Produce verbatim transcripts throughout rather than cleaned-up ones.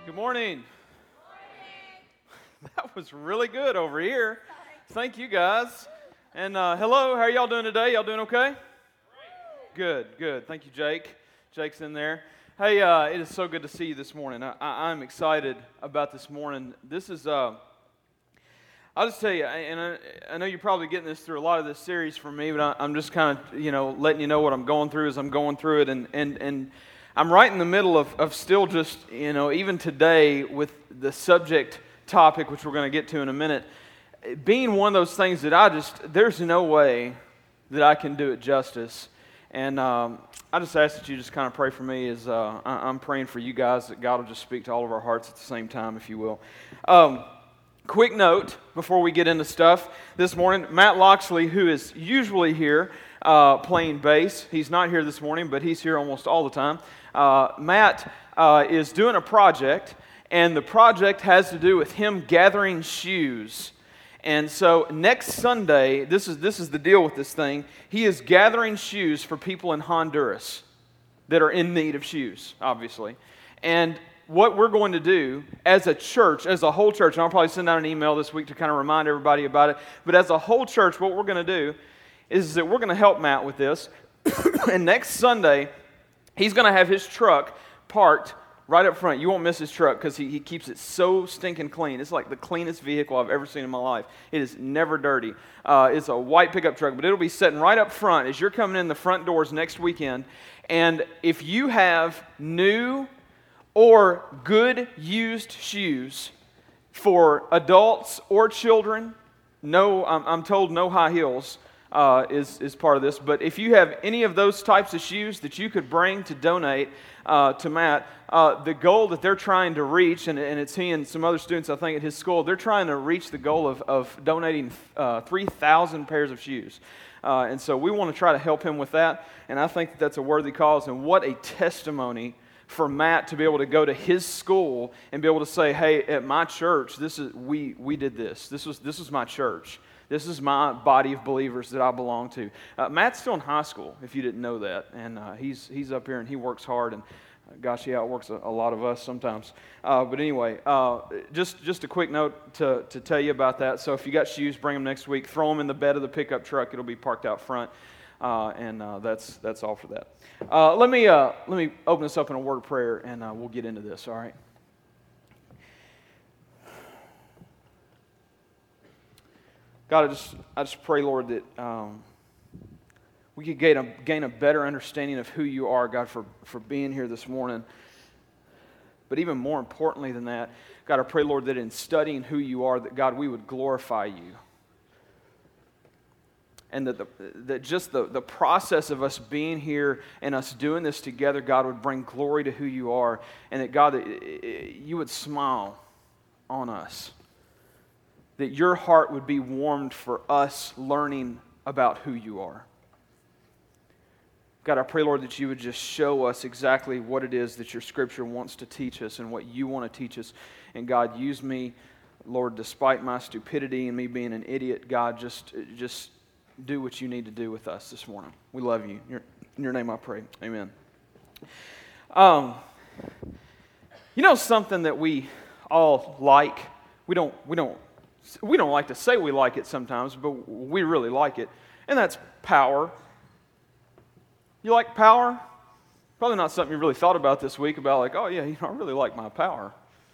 Good morning. That was really good over here. Thank you, guys. And uh, hello, how are y'all doing today? Y'all doing okay? Good, good. Thank you, Jake. Jake's in there. Hey, uh, it is so good to see you this morning. I, I, I'm excited about this morning. This is, uh, I'll just tell you, and I, I know you're probably getting this through a lot of this series from me, but I, I'm just kind of, you know, letting you know what I'm going through as I'm going through it. And, and, and I'm right in the middle of, of still just, you know, even today with the subject topic, which we're going to get to in a minute, being one of those things that I just, there's no way that I can do it justice. And um, I just ask that you just kind of pray for me as uh, I, I'm praying for you guys, that God will just speak to all of our hearts at the same time, if you will. Um, quick note before we get into stuff. This morning, Matt Loxley, who is usually here uh, playing bass, he's not here this morning, but he's here almost all the time. Uh, Matt uh, is doing a project, and the project has to do with him gathering shoes. And so next Sunday, this is this is the deal with this thing. He is gathering shoes for people in Honduras that are in need of shoes, obviously. And what we're going to do as a church, as a whole church, and I'll probably send out an email this week to kind of remind everybody about it, but as a whole church, what we're going to do is that we're going to help Matt with this. And next Sunday, he's going to have his truck parked right up front. You won't miss his truck because he, he keeps it so stinking clean. It's like the cleanest vehicle I've ever seen in my life. It is never dirty. Uh, it's a white pickup truck, but it'll be sitting right up front as you're coming in the front doors next weekend. And if you have new or good used shoes for adults or children, no, I'm, I'm told no high heels uh, is, is part of this. But if you have any of those types of shoes that you could bring to donate uh, to Matt, Uh, the goal that they're trying to reach, and, and it's he and some other students, I think, at his school, they're trying to reach the goal of, of donating uh, three thousand pairs of shoes. Uh, and so we want to try to help him with that, and I think that that's a worthy cause, and what a testimony for Matt to be able to go to his school and be able to say, hey, at my church, this is we we did this. This was this was my church. This is my body of believers that I belong to. Uh, Matt's still in high school, if you didn't know that, and uh, he's he's up here and he works hard, and gosh, yeah, it works a, a lot of us sometimes. Uh, but anyway, uh, just just a quick note to, to tell you about that. So if you got shoes, bring them next week. Throw them in the bed of the pickup truck. It'll be parked out front, uh, and uh, that's that's all for that. Uh, let me uh, let me open this up in a word of prayer, and uh, we'll get into this. All right. God, I just I just pray, Lord, that Um, we could gain a, gain a better understanding of who you are, God, for, for being here this morning. But even more importantly than that, God, I pray, Lord, that in studying who you are, that, God, we would glorify you. And that, the, that just the, the process of us being here and us doing this together, God, would bring glory to who you are. And that, God, that you would smile on us. That your heart would be warmed for us learning about who you are. God, I pray, Lord, that you would just show us exactly what it is that your Scripture wants to teach us and what you want to teach us. And God, use me, Lord, despite my stupidity and me being an idiot, God, just, just do what you need to do with us this morning. We love you. In your, in your name I pray. Amen. Um, you know something that we all like? We don't, we don't, we don't like to say we like it sometimes, but we really like it. And that's power. You like power? Probably not something you really thought about this week about like, oh yeah, you know, I really like my power.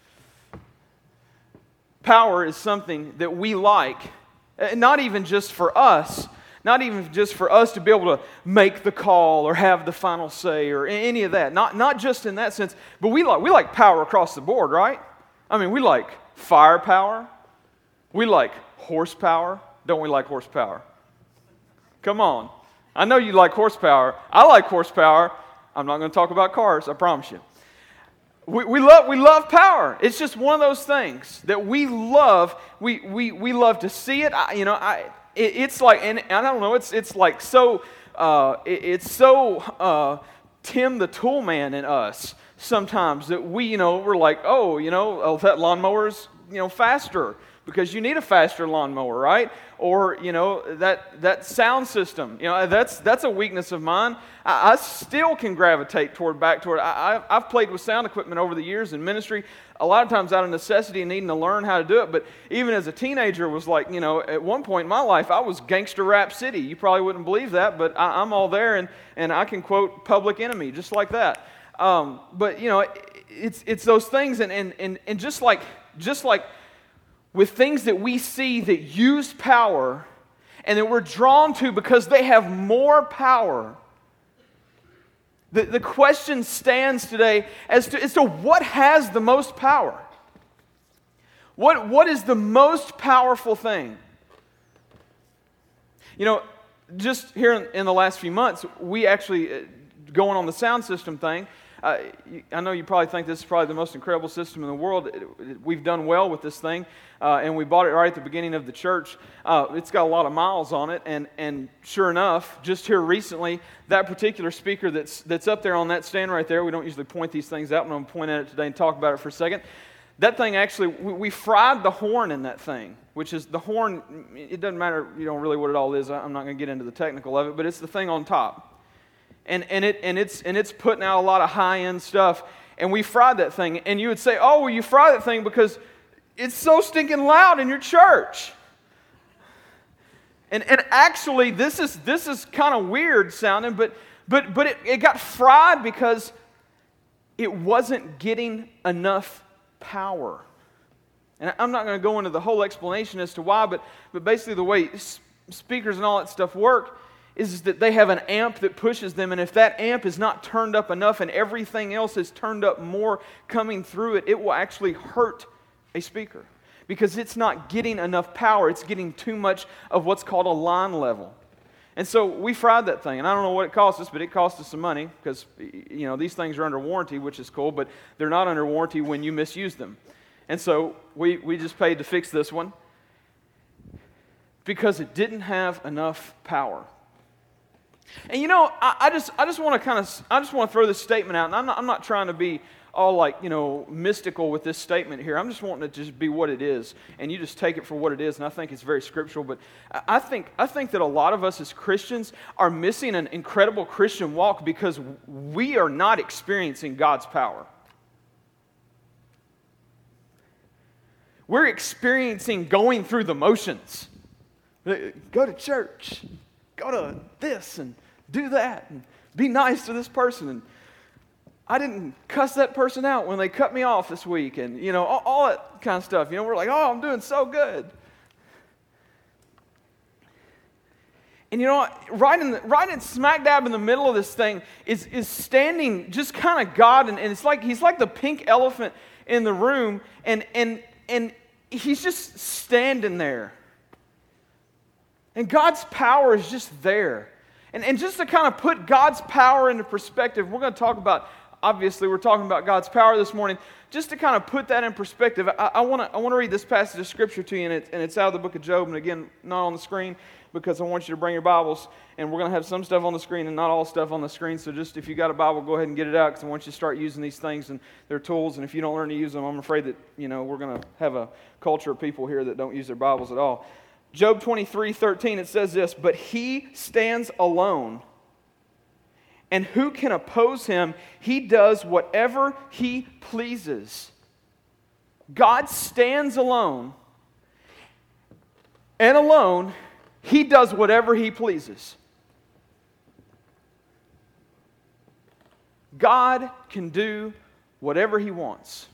Power is something that we like, not even just for us, not even just for us to be able to make the call or have the final say or any of that. Not, not just in that sense, but we like, we like power across the board, right? I mean, we like firepower. We like horsepower. Don't we like horsepower? Come on. I know you like horsepower. I like horsepower. I'm not going to talk about cars, I promise you. We, we love we love power. It's just one of those things that we love. We we we love to see it. I, you know, I it, it's like, and I don't know. It's it's like so. Uh, it, it's so uh, Tim the Tool Man in us sometimes that we you know we're like, oh, you know, oh, that lawnmower's you know faster because you need a faster lawnmower, right? Or, you know, that that sound system. You know, that's that's a weakness of mine. I, I still can gravitate toward back toward. I, I, I've played with sound equipment over the years in ministry, a lot of times out of necessity and needing to learn how to do it. But even as a teenager, was like, you know, at one point in my life, I was gangster rap city. You probably wouldn't believe that, but I, I'm all there, and and I can quote Public Enemy just like that. Um, but you know, it, it's it's those things, and and and and just like just like. with things that we see that use power and that we're drawn to because they have more power. The, the question stands today as to, as to what has the most power. What, what is the most powerful thing? You know, just here in, in the last few months, we actually, uh, going on the sound system thing, Uh, I know you probably think this is probably the most incredible system in the world. It, it, we've done well with this thing, uh, and we bought it right at the beginning of the church. Uh, it's got a lot of miles on it, and, and sure enough, just here recently, that particular speaker that's that's up there on that stand right there, we don't usually point these things out, but I'm going to point at it today and talk about it for a second. That thing actually, we, we fried the horn in that thing, which is the horn, it doesn't matter, you know, really what it all is. I'm not going to get into the technical of it, but it's the thing on top. And and it and it's and it's putting out a lot of high-end stuff, and we fried that thing. And you would say, "Oh, well, you fried that thing because it's so stinking loud in your church." And and actually, this is this is kind of weird sounding, but but but it, it got fried because it wasn't getting enough power. And I'm not going to go into the whole explanation as to why, but but basically the way speakers and all that stuff work is that they have an amp that pushes them, and if that amp is not turned up enough and everything else is turned up more coming through it, it will actually hurt a speaker because it's not getting enough power. It's getting too much of what's called a line level. And so we fried that thing, and I don't know what it cost us, but it cost us some money because, you know, these things are under warranty, which is cool, but they're not under warranty when you misuse them. And so we, we just paid to fix this one because it didn't have enough power. And you know, I, I just I just want to kind of I just want to throw this statement out, and I'm not I'm not trying to be all like, you know, mystical with this statement here. I'm just wanting it to just be what it is, and you just take it for what it is. And I think it's very scriptural. But I think I think that a lot of us as Christians are missing an incredible Christian walk because we are not experiencing God's power. We're experiencing going through the motions. Go to church. Go to this and do that and be nice to this person. And I didn't cuss that person out when they cut me off this week. And, you know, all, all that kind of stuff. You know, we're like, oh, I'm doing so good. And, you know, right in the, right in smack dab in the middle of this thing is, is standing just kind of God. And, and it's like he's like the pink elephant in the room. And, and, and he's just standing there. And God's power is just there. And, and just to kind of put God's power into perspective, we're going to talk about, obviously we're talking about God's power this morning. Just to kind of put that in perspective, I, I want to I want to read this passage of Scripture to you, and, it, and it's out of the book of Job. And again, not on the screen because I want you to bring your Bibles. And we're going to have some stuff on the screen and not all stuff on the screen. So just if you got a Bible, go ahead and get it out because I want you to start using these things and they're tools. And if you don't learn to use them, I'm afraid that, you know, we're going to have a culture of people here that don't use their Bibles at all. Job twenty-three thirteen, it says this, "But he stands alone, and who can oppose him? He does whatever he pleases." God stands alone, and alone, he does whatever he pleases. God can do whatever he wants.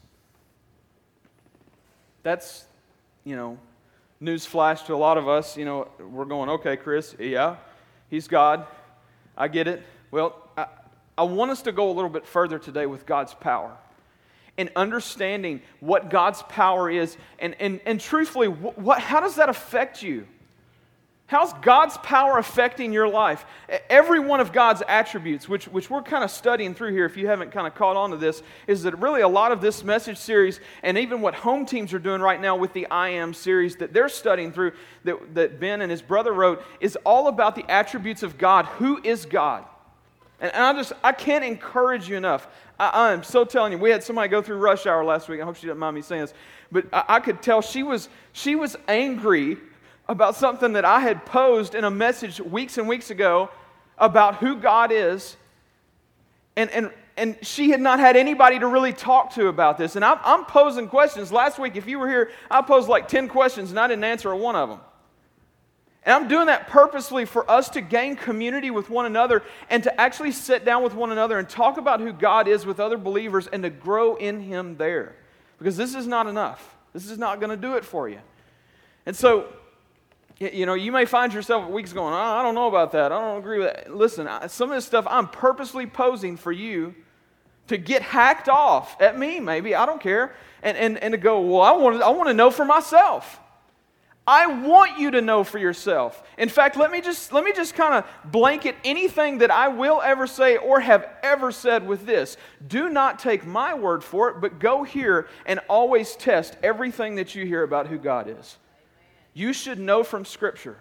That's, you know, newsflash to a lot of us. You know, we're going, okay, Chris, yeah, he's God. I get it. Well, I, I want us to go a little bit further today with God's power and understanding what God's power is. And, and, and truthfully, what, how does that affect you? How's God's power affecting your life? Every one of God's attributes, which, which we're kind of studying through here, if you haven't kind of caught on to this, is that really a lot of this message series, and even what home teams are doing right now with the I Am series that they're studying through, that, that Ben and his brother wrote, is all about the attributes of God. Who is God? And, and I just, I can't encourage you enough. I, I am so telling you, we had somebody go through rush hour last week. I hope she didn't mind me saying this. But I, I could tell she was, she was angry about something that I had posed in a message weeks and weeks ago about who God is. And, and, and she had not had anybody to really talk to about this. And I'm, I'm posing questions. Last week, if you were here, I posed like ten questions and I didn't answer a one of them. And I'm doing that purposely for us to gain community with one another and to actually sit down with one another and talk about who God is with other believers and to grow in Him there. Because this is not enough. This is not going to do it for you. And so, you know, you may find yourself weeks going, oh, I don't know about that. I don't agree with that. Listen, some of this stuff I'm purposely posing for you to get hacked off at me, maybe. I don't care. And, and, and to go, well, I want, I want to know for myself. I want you to know for yourself. In fact, let me just let me just kind of blanket anything that I will ever say or have ever said with this. Do not take my word for it, but go here and always test everything that you hear about who God is. You should know from Scripture.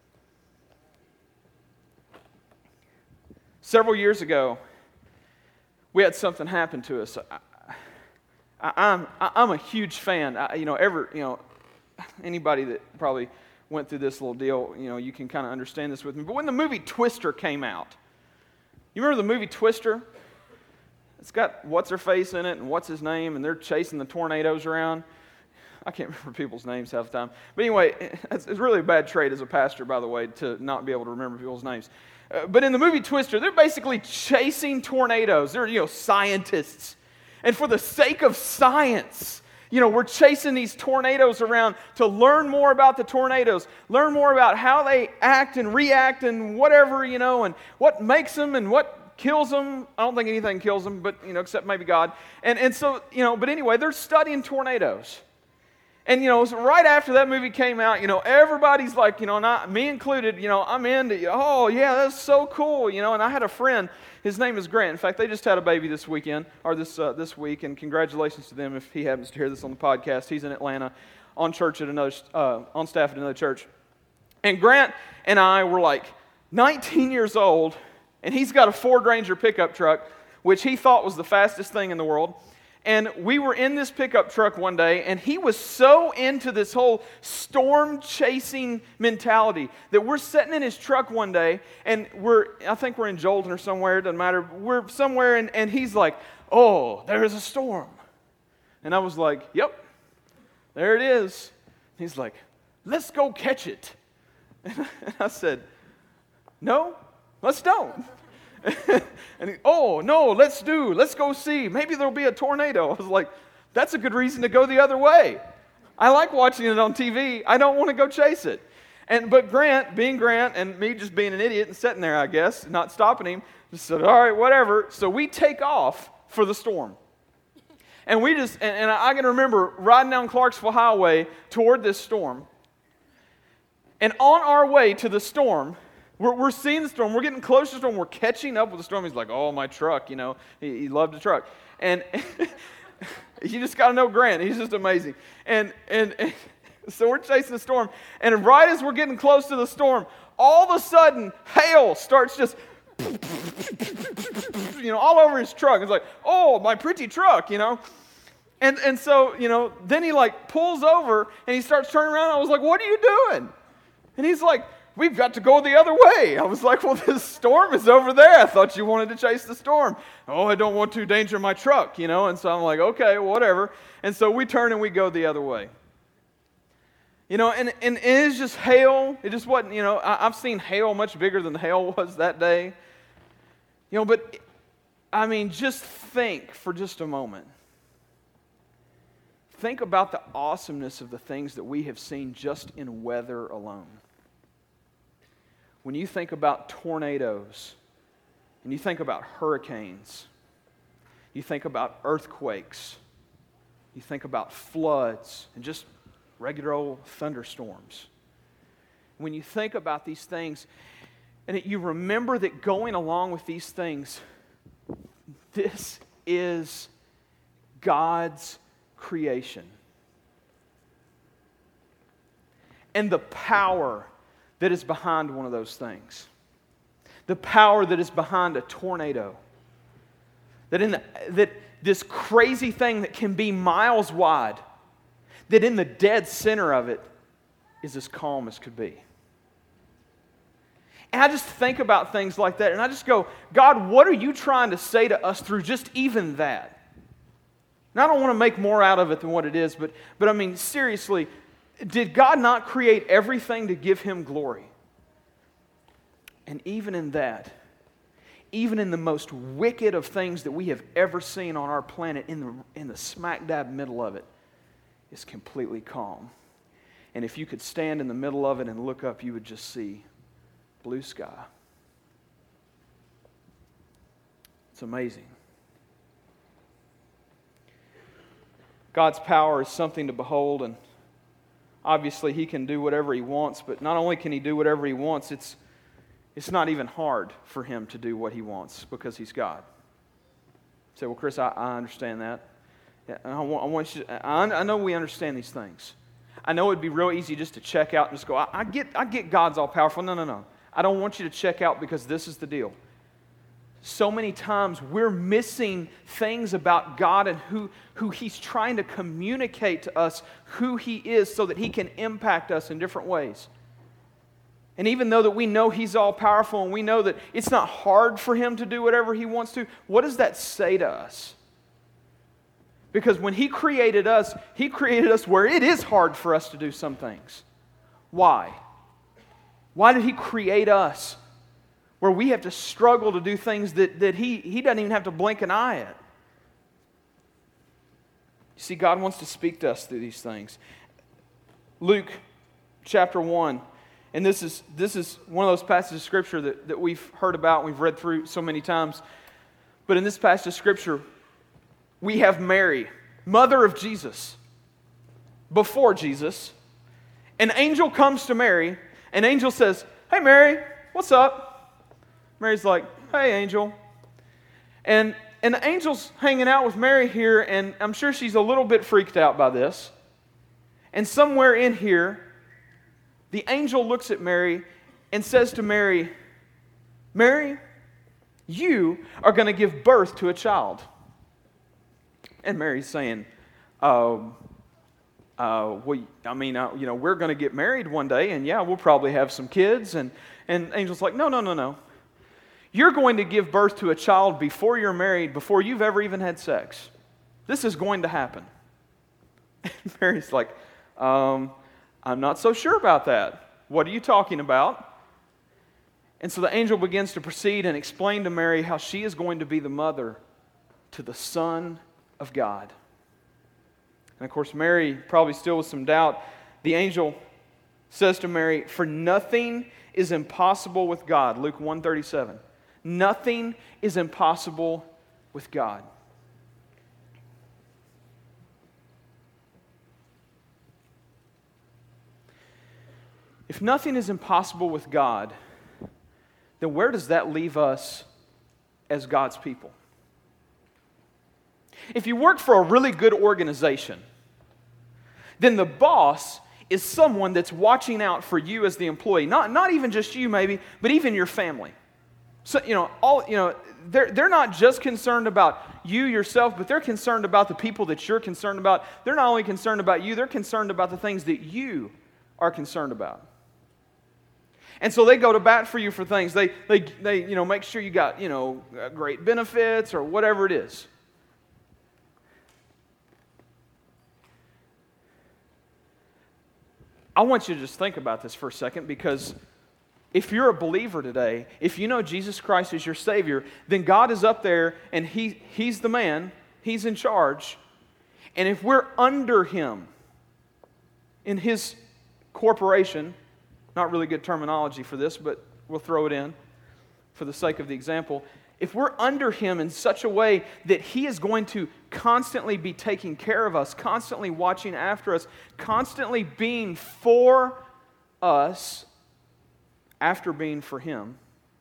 Several years ago, we had something happen to us. I, I, I'm I'm a huge fan. I, you know, ever you know. Anybody that probably went through this little deal, you know, you can kind of understand this with me. But when the movie Twister came out, you remember the movie Twister? It's got what's-her-face in it and what's his name, and they're chasing the tornadoes around. I can't remember people's names half the time. But anyway, it's, it's really a bad trait as a pastor, by the way, to not be able to remember people's names. Uh, but in the movie Twister, they're basically chasing tornadoes. They're, you know, scientists. And for the sake of science, you know, we're chasing these tornadoes around to learn more about the tornadoes, learn more about how they act and react and whatever, you know, and what makes them and what kills them. I don't think anything kills them, but, you know, except maybe God. And and so, you know, but anyway, they're studying tornadoes. And, you know, so right after that movie came out, you know, everybody's like, you know, not me included, you know, I'm into, oh, yeah, that's so cool, you know. And I had a friend, his name is Grant. In fact, they just had a baby this weekend, or this uh, this week, and congratulations to them if he happens to hear this on the podcast. He's in Atlanta on church at another, uh, on staff at another church. And Grant and I were like nineteen years old, and he's got a Ford Ranger pickup truck, which he thought was the fastest thing in the world. And we were in this pickup truck one day, and he was so into this whole storm-chasing mentality that we're sitting in his truck one day, and we're, I think we're in Jolton or somewhere, it doesn't matter. We're somewhere, and, and he's like, oh, there's a storm. And I was like, yep, there it is. He's like, let's go catch it. And I said, no, let's don't. And he, oh, no, let's do, let's go see. Maybe there'll be a tornado. I was like, that's a good reason to go the other way. I like watching it on T V. I don't want to go chase it. And But Grant, being Grant, and me just being an idiot and sitting there, I guess, not stopping him, just said, all right, whatever. So we take off for the storm. And we just, and, and I can remember riding down Clarksville Highway toward this storm. And on our way to the storm, We're, we're seeing the storm. We're getting close to the storm. We're catching up with the storm. He's like, oh, my truck, you know. He, he loved the truck. And you just got to know Grant. He's just amazing. And, and, and so we're chasing the storm. And right as we're getting close to the storm, all of a sudden, hail starts just, you know, all over his truck. It's like, oh, my pretty truck, you know. And, and so, you know, then he, like, pulls over, and he starts turning around. I was like, what are you doing? And he's like, we've got to go the other way. I was like, well, this storm is over there. I thought you wanted to chase the storm. Oh, I don't want to endanger my truck, you know. And so I'm like, okay, whatever. And so we turn and we go the other way. You know, and, and it is just hail. It just wasn't, you know, I, I've seen hail much bigger than the hail was that day. You know, but, I mean, just think for just a moment. Think about the awesomeness of the things that we have seen just in weather alone. When you think about tornadoes, and you think about hurricanes, you think about earthquakes, you think about floods, and just regular old thunderstorms. When you think about these things, and it, you remember that going along with these things, this is God's creation. And the power that is behind one of those things. the power that is behind a tornado. That in the, that this crazy thing that can be miles wide, that in the dead center of it is as calm as could be. And I just think about things like that, and I just go, God, what are you trying to say to us through just even that? And I don't want to make more out of it than what it is, but, but I mean, seriously, did God not create everything to give Him glory? And even in that, even in the most wicked of things that we have ever seen on our planet, in the, in the smack dab middle of it, is completely calm. And if you could stand in the middle of it and look up, you would just see blue sky. It's amazing. God's power is something to behold, and obviously He can do whatever He wants, but not only can He do whatever He wants, it's, it's not even hard for Him to do what He wants because He's God. You say, well, Chris, I, I understand that. Yeah, I, want, I, want you to, I, I know we understand these things. I know it'd be real easy just to check out and just go, I, I get, I get God's all-powerful. No, no, no. I don't want you to check out because this is the deal. So many times we're missing things about God and who, who He's trying to communicate to us who He is so that He can impact us in different ways. And even though that we know He's all-powerful and we know that it's not hard for Him to do whatever He wants to, what does that say to us? Because when He created us, He created us where it is hard for us to do some things. Why? Why did He create us where we have to struggle to do things that, that he, he doesn't even have to blink an eye at? You see, God wants to speak to us through these things. Luke chapter one, and this is, this is one of those passages of Scripture that, that we've heard about, we've read through so many times. But in this passage of Scripture, we have Mary, mother of Jesus, before Jesus. An angel comes to Mary. An angel says, hey, Mary, what's up? Mary's like, hey, angel. And, and the angel's hanging out with Mary here, and I'm sure she's a little bit freaked out by this. And somewhere in here, the angel looks at Mary and says to Mary, Mary, you are going to give birth to a child. And Mary's saying, oh, uh, well, I mean, uh, you know, we're going to get married one day, and yeah, we'll probably have some kids. And, and angel's like, no, no, no, no. You're going to give birth to a child before you're married, before you've ever even had sex. This is going to happen. And Mary's like, um, I'm not so sure about that. What are you talking about? And so the angel begins to proceed and explain to Mary how she is going to be the mother to the Son of God. And of course, Mary, probably still with some doubt, the angel says to Mary, for nothing is impossible with God. Luke one thirty-seven. Nothing is impossible with God. If nothing is impossible with God, then where does that leave us as God's people? If you work for a really good organization, then the boss is someone that's watching out for you as the employee. Not, not even just you maybe, but even your family. So, you know, all you know, they're, they're not just concerned about you yourself, but they're concerned about the people that you're concerned about. They're not only concerned about you, they're concerned about the things that you are concerned about. And so they go to bat for you for things. They, they, they you know, make sure you got, you know, great benefits or whatever it is. I want you to just think about this for a second, because if you're a believer today, if you know Jesus Christ is your Savior, then God is up there and he, He's the man, He's in charge. And if we're under Him in His corporation, not really good terminology for this, but we'll throw it in for the sake of the example. If we're under Him in such a way that He is going to constantly be taking care of us, constantly watching after us, constantly being for us after being for Him,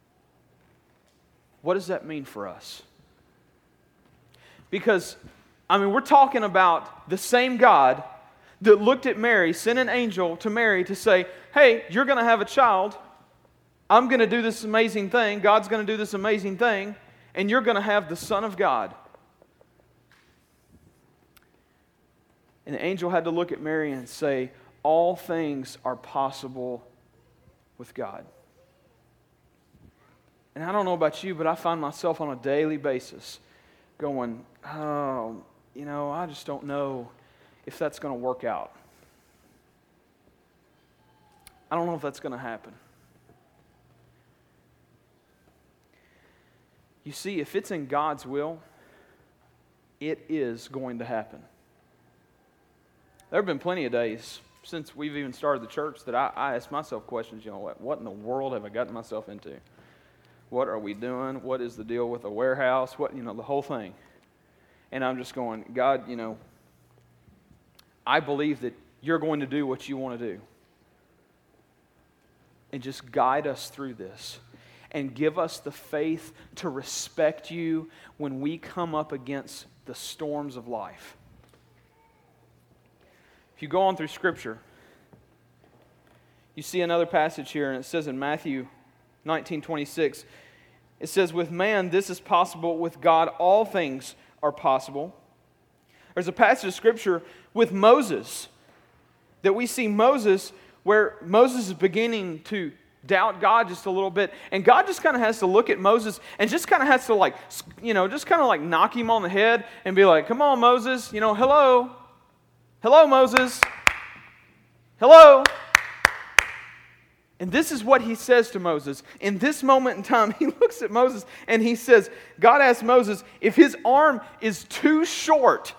what does that mean for us? Because, I mean, we're talking about the same God that looked at Mary, sent an angel to Mary to say, hey, you're going to have a child, I'm going to do this amazing thing, God's going to do this amazing thing, and you're going to have the Son of God. And the angel had to look at Mary and say, all things are possible with God. And I don't know about you, but I find myself on a daily basis going, oh, you know, I just don't know if that's going to work out. I don't know if that's going to happen. You see, if it's in God's will, it is going to happen. There have been plenty of days since we've even started the church that I, I ask myself questions, you know, what, what in the world have I gotten myself into? What are we doing? What is the deal with the warehouse? What, you know, the whole thing. And I'm just going, God, you know, I believe that you're going to do what you want to do. And just guide us through this. And give us the faith to respect you when we come up against the storms of life. If you go on through Scripture, you see another passage here, and it says in Matthew nineteen twenty-six, it says, with man this is possible, with God all things are possible. There's a passage of Scripture with Moses that we see Moses where Moses is beginning to doubt God just a little bit, and God just kind of has to look at Moses and just kind of has to like, you know, just kind of like knock him on the head and be like, come on, Moses, you know, hello, hello, Moses, hello. And this is what he says to Moses. In this moment in time, he looks at Moses and he says, God asks Moses if his arm is too short.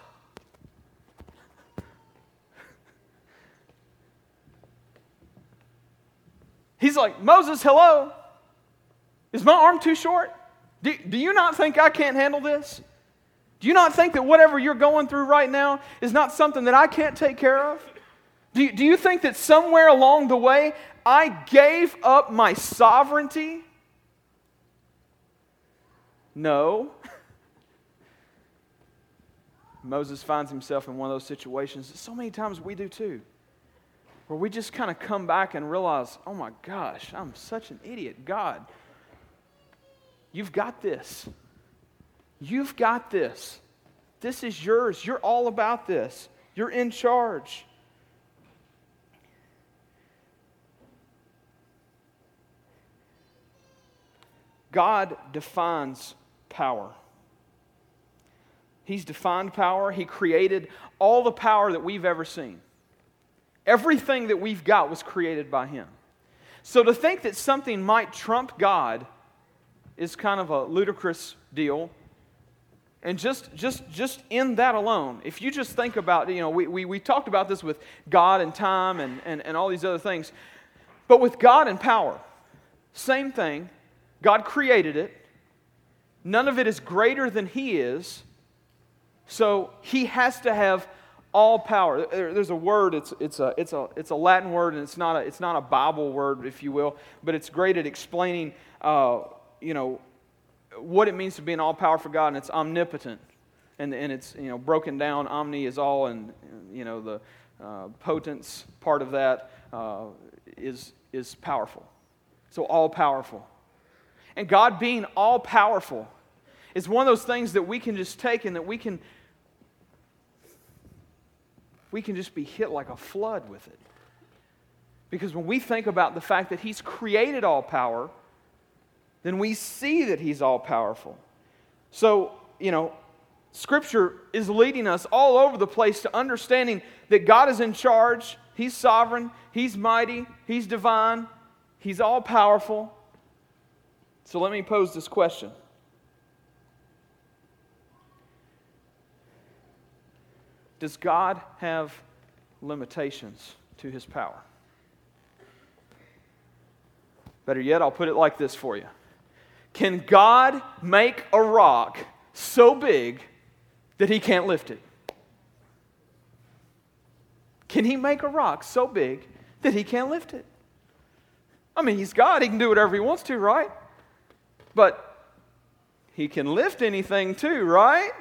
He's like, Moses, hello? Is my arm too short? Do, do you not think I can't handle this? Do you not think that whatever you're going through right now is not something that I can't take care of? Do you, do you think that somewhere along the way I gave up my sovereignty? No. Moses finds himself in one of those situations that so many times we do too, where we just kind of come back and realize, oh my gosh, I'm such an idiot. God, you've got this. You've got this. This is yours. You're all about this. You're in charge. God defines power. He's defined power. He created all the power that we've ever seen. Everything that we've got was created by Him. So to think that something might trump God is kind of a ludicrous deal. And just just just in that alone, if you just think about, you know, we, we, we talked about this with God and time and, and, and all these other things. But with God and power, same thing. God created it. None of it is greater than He is. So He has to have all power. There's a word, it's it's a it's a it's a Latin word, and it's not a it's not a Bible word, if you will, but it's great at explaining uh, you know, what it means to be an all-powerful God, and it's omnipotent. And and it's, you know, broken down, omni is all, and, you know, the uh, potence part of that uh, is is powerful. So all-powerful. And God being all-powerful is one of those things that we can just take and that we can we can just be hit like a flood with it. Because when we think about the fact that He's created all power, then we see that He's all-powerful. So, you know, Scripture is leading us all over the place to understanding that God is in charge, He's sovereign, He's mighty, He's divine, He's all-powerful. So let me pose this question. Does God have limitations to His power? Better yet, I'll put it like this for you. Can God make a rock so big that He can't lift it? Can He make a rock so big that He can't lift it? I mean, He's God. He can do whatever He wants to, right? But He can lift anything too, right?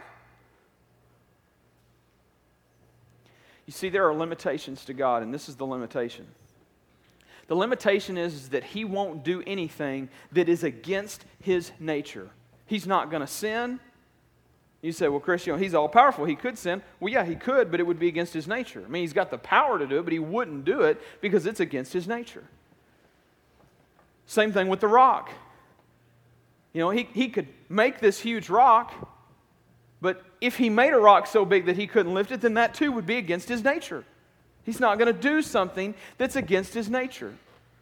You see, there are limitations to God, and this is the limitation. The limitation is, is that he won't do anything that is against his nature. He's not going to sin. You say, well, Chris, you know, he's all-powerful. He could sin. Well, yeah, he could, but it would be against his nature. I mean, he's got the power to do it, but he wouldn't do it because it's against his nature. Same thing with the rock. You know, he, he could make this huge rock, but if he made a rock so big that he couldn't lift it, then that too would be against his nature. He's not going to do something that's against his nature.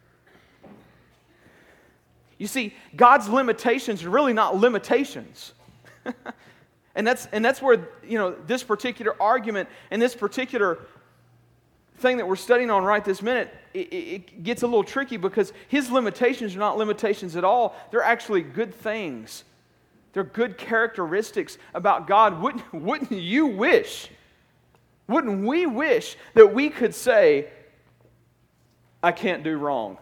You see, God's limitations are really not limitations. and that's and that's where, you know, this particular argument and this particular thing that we're studying on right this minute, it, it gets a little tricky because his limitations are not limitations at all. They're actually good things. They're good characteristics about God. Wouldn't, wouldn't you wish, wouldn't we wish that we could say, I can't do wrong?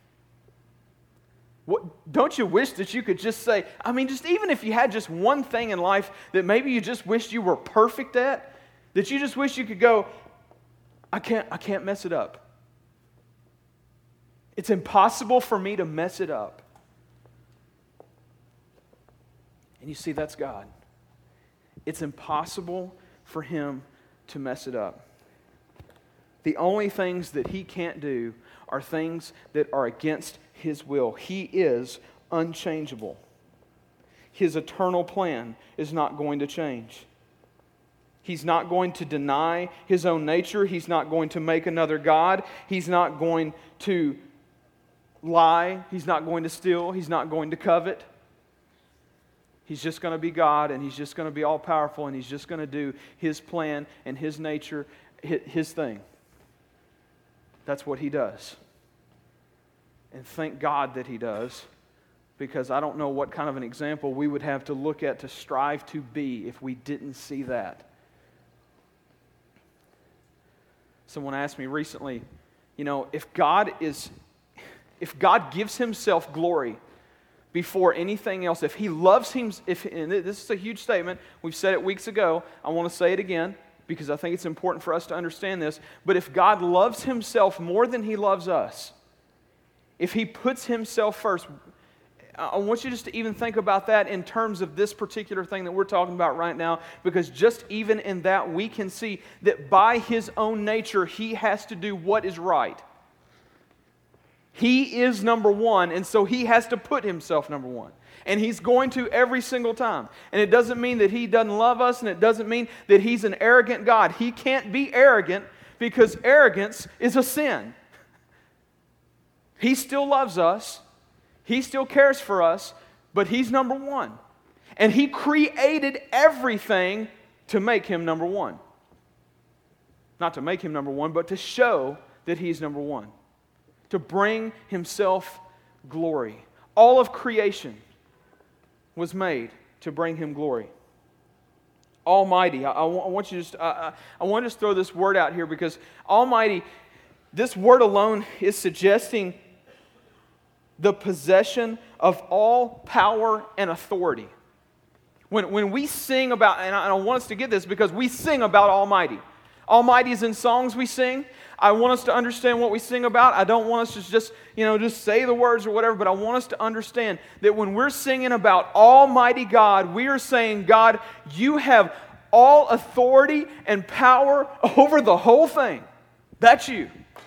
What, don't you wish that you could just say, I mean, just even if you had just one thing in life that maybe you just wished you were perfect at, that you just wish you could go, I can't, I can't mess it up. It's impossible for me to mess it up. And you see, that's God. It's impossible for him to mess it up. The only things that he can't do are things that are against his will. He is unchangeable. His eternal plan is not going to change. He's not going to deny his own nature. He's not going to make another God. He's not going to lie. He's not going to steal. He's not going to covet. He's just going to be God, and he's just going to be all-powerful, and he's just going to do his plan and his nature, his thing. That's what he does. And thank God that he does, because I don't know what kind of an example we would have to look at to strive to be if we didn't see that. Someone asked me recently, you know, if God is, if God gives himself glory before anything else, if he loves him, if, and this is a huge statement, we've said it weeks ago, I want to say it again, because I think it's important for us to understand this, but if God loves himself more than he loves us, if he puts himself first, I want you just to even think about that in terms of this particular thing that we're talking about right now, because just even in that we can see that by his own nature, he has to do what is right. He is number one, and so he has to put himself number one. And he's going to every single time. And it doesn't mean that he doesn't love us, and it doesn't mean that he's an arrogant God. He can't be arrogant because arrogance is a sin. He still loves us. He still cares for us, but he's number one. And he created everything to make him number one. Not to make him number one, but to show that he's number one. To bring himself glory. All of creation was made to bring him glory. Almighty. I, I want you to just, I, I want to just throw this word out here because Almighty, this word alone is suggesting the possession of all power and authority. When, when we sing about, and I, and I want us to get this because we sing about Almighty. Almighty is in songs we sing. I want us to understand what we sing about. I don't want us to just, you know, just say the words or whatever, but I want us to understand that when we're singing about Almighty God, we are saying, God, you have all authority and power over the whole thing. That's you.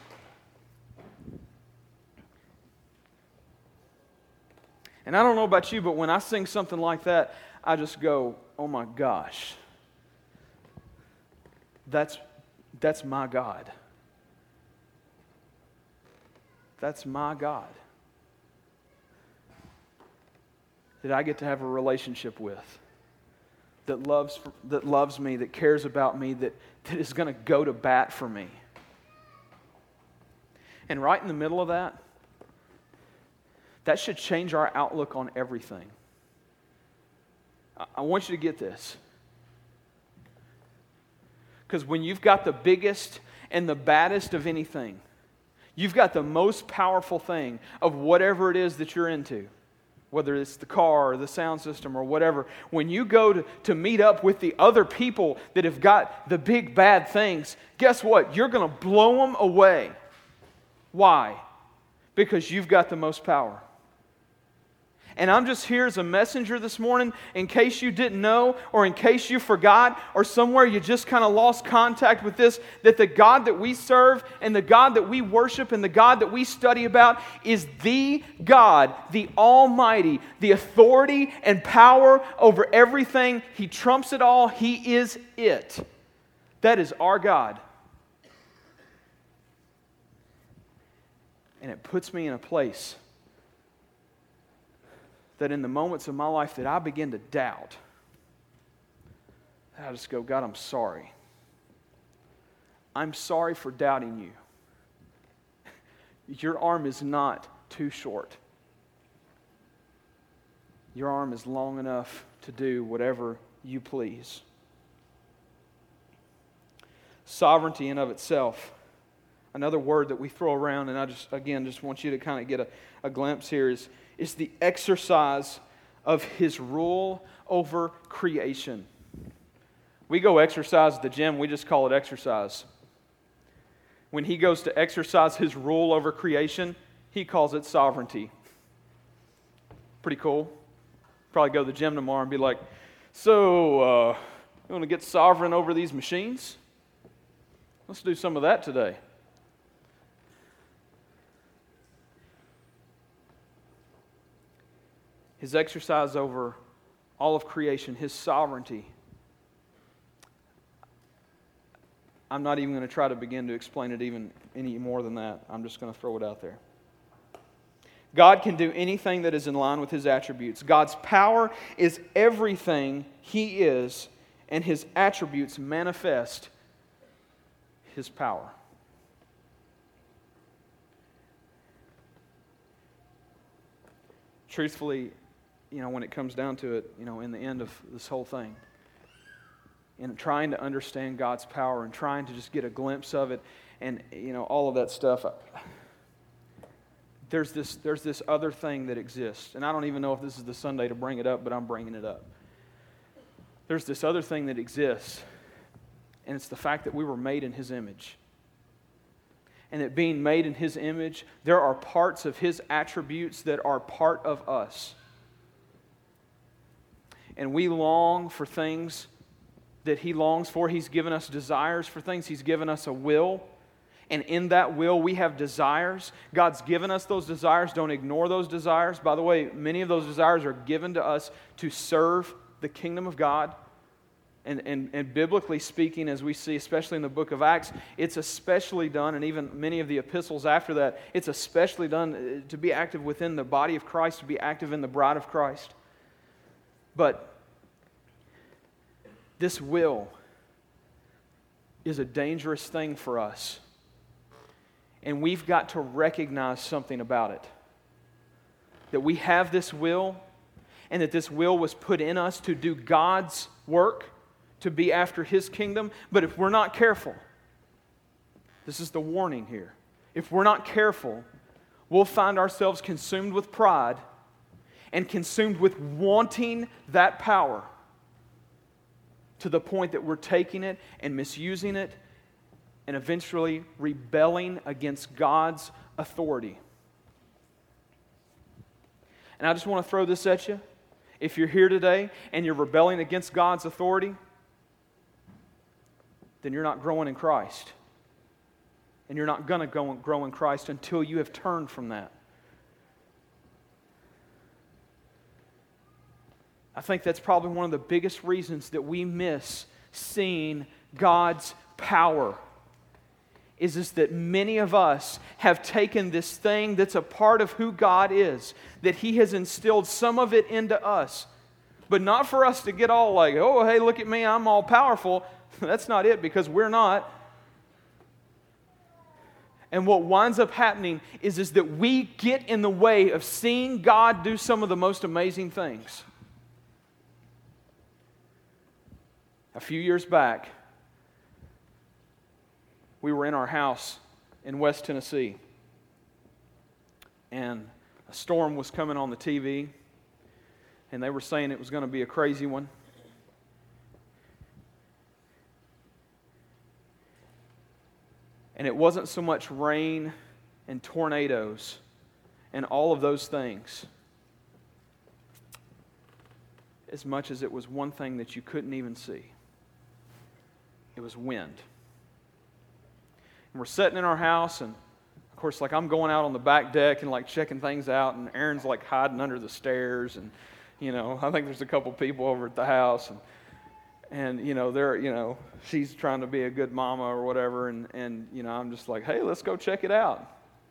And I don't know about you, but when I sing something like that, I just go, oh my gosh. That's, that's my God. That's my God that I get to have a relationship with, that loves, that loves me, that cares about me, that, that is going to go to bat for me. And right in the middle of that, that should change our outlook on everything. I want you to get this. Because when you've got the biggest and the baddest of anything, you've got the most powerful thing of whatever it is that you're into, whether it's the car or the sound system or whatever, when you go to, to meet up with the other people that have got the big bad things, guess what? You're going to blow them away. Why? because you've got the most power. And I'm just here as a messenger this morning in case you didn't know or in case you forgot or somewhere you just kind of lost contact with this, that the God that we serve and the God that we worship and the God that we study about is the God, the Almighty, the authority and power over everything. He trumps it all. He is it. That is our God. And it puts me in a place that in the moments of my life that I begin to doubt, I just go, God, I'm sorry. I'm sorry for doubting you. Your arm is not too short. Your arm is long enough to do whatever you please. Sovereignty in of itself. Another word that we throw around, and I just, again, just want you to kind of get a, a glimpse here, is, is the exercise of His rule over creation. We go exercise at the gym, we just call it exercise. When He goes to exercise His rule over creation, He calls it sovereignty. Pretty cool. Probably go to the gym tomorrow and be like, so, uh, you want to get sovereign over these machines? Let's do some of that today. His exercise over all of creation, His sovereignty. I'm not even going to try to begin to explain it even any more than that. I'm just going to throw it out there. God can do anything that is in line with His attributes. God's power is everything He is, and His attributes manifest His power. Truthfully, you know, when it comes down to it, you know, in the end of this whole thing, in trying to understand God's power and trying to just get a glimpse of it and, you know, all of that stuff, there's this, there's this other thing that exists. And I don't even know if this is the Sunday to bring it up, but I'm bringing it up. There's this other thing that exists, and it's the fact that we were made in His image. And that being made in His image, there are parts of His attributes that are part of us. And we long for things that He longs for. He's given us desires for things. He's given us a will. And in that will, we have desires. God's given us those desires. Don't ignore those desires. By the way, many of those desires are given to us to serve the kingdom of God. And, and, and biblically speaking, as we see, especially in the book of Acts, it's especially done, and even many of the epistles after that, it's especially done to be active within the body of Christ, to be active in the bride of Christ. But this will is a dangerous thing for us. And we've got to recognize something about it. That we have this will, and that this will was put in us to do God's work, to be after His kingdom. But if we're not careful, this is the warning here. If we're not careful, we'll find ourselves consumed with pride and consumed with wanting that power to the point that we're taking it and misusing it and eventually rebelling against God's authority. And I just want to throw this at you. If you're here today and you're rebelling against God's authority, then you're not growing in Christ. And you're not going to go and grow in Christ until you have turned from that. I think that's probably one of the biggest reasons that we miss seeing God's power. Is, is that many of us have taken this thing that's a part of who God is, that He has instilled some of it into us. But not for us to get all like, oh, hey, look at me, I'm all powerful. That's not it, because we're not. And what winds up happening is, is that we get in the way of seeing God do some of the most amazing things. A few years back, we were in our house in West Tennessee, and a storm was coming on the T V, and they were saying it was going to be a crazy one. And it wasn't so much rain and tornadoes and all of those things, as much as it was one thing that you couldn't even see. It was wind. And we're sitting in our house, and of course, like I'm going out on the back deck and like checking things out, and Erin's like hiding under the stairs, and you know, I think there's a couple people over at the house, and and you know, they're you know, she's trying to be a good mama or whatever, and and you know, I'm just like, hey, let's go check it out.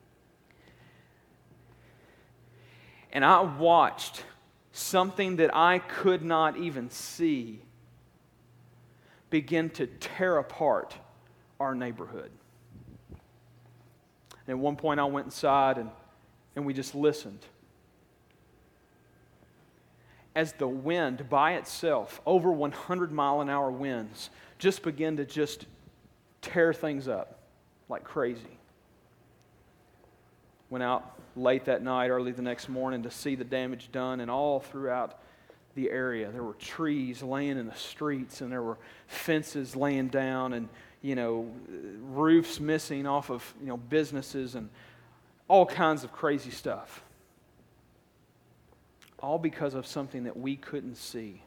And I watched something that I could not even see begin to tear apart our neighborhood. And at one point I went inside and, and we just listened. As the wind by itself, over one hundred mile an hour winds, just began to just tear things up like crazy. Went out late that night, early the next morning to see the damage done, and all throughout the area there were trees laying in the streets, and there were fences laying down, and you know, roofs missing off of you know businesses, and all kinds of crazy stuff. All because of something that we couldn't see.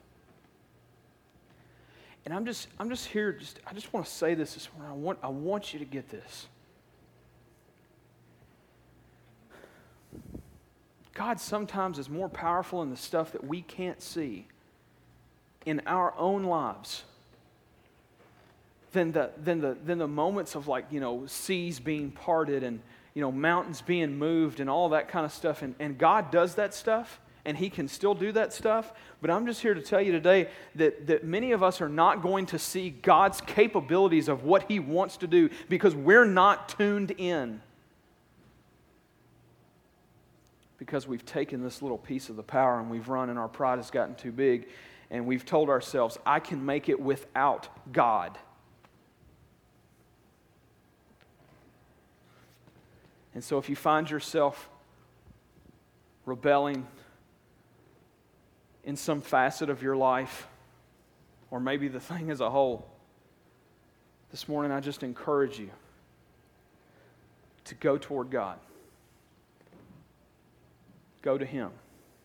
And I'm just I'm just here just I just want to say this this morning. I want I want you to get this. God sometimes is more powerful in the stuff that we can't see in our own lives than the than the than the moments of like, you know, seas being parted and, you know, mountains being moved and all that kind of stuff. And, and God does that stuff, and He can still do that stuff. But I'm just here to tell you today that, that many of us are not going to see God's capabilities of what He wants to do because we're not tuned in. Because we've taken this little piece of the power and we've run, and our pride has gotten too big, and we've told ourselves, I can make it without God. And so if you find yourself rebelling in some facet of your life, or maybe the thing as a whole, this morning I just encourage you to go toward God. Go to Him.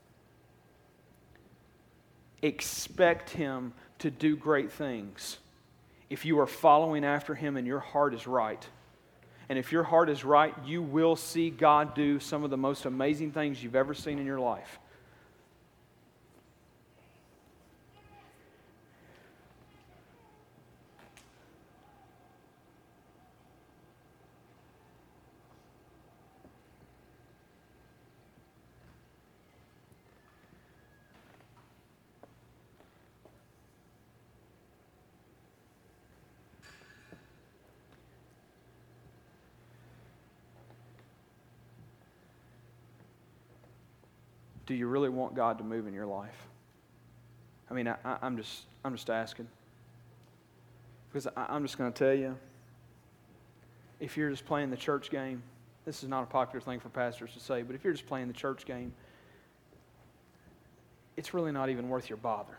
Expect Him to do great things if you are following after Him and your heart is right. And if your heart is right, you will see God do some of the most amazing things you've ever seen in your life. Do you really want God to move in your life? I mean, I, I, I'm just, I'm just asking. Because I, I'm just going to tell you, if you're just playing the church game, this is not a popular thing for pastors to say, but if you're just playing the church game, it's really not even worth your bother.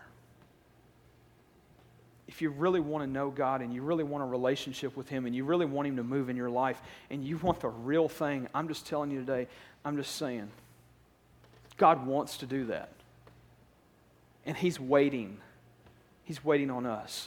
If you really want to know God and you really want a relationship with Him and you really want Him to move in your life and you want the real thing, I'm just telling you today, I'm just saying, God wants to do that. And He's waiting. He's waiting on us.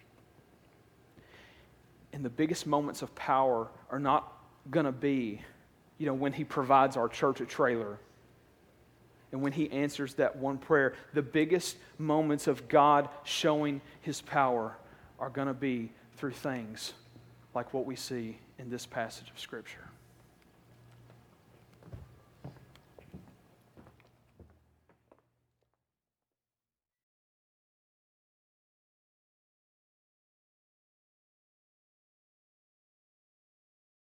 And the biggest moments of power are not going to be, you know, when He provides our church a trailer and when He answers that one prayer. The biggest moments of God showing His power are going to be through things like what we see in this passage of Scripture.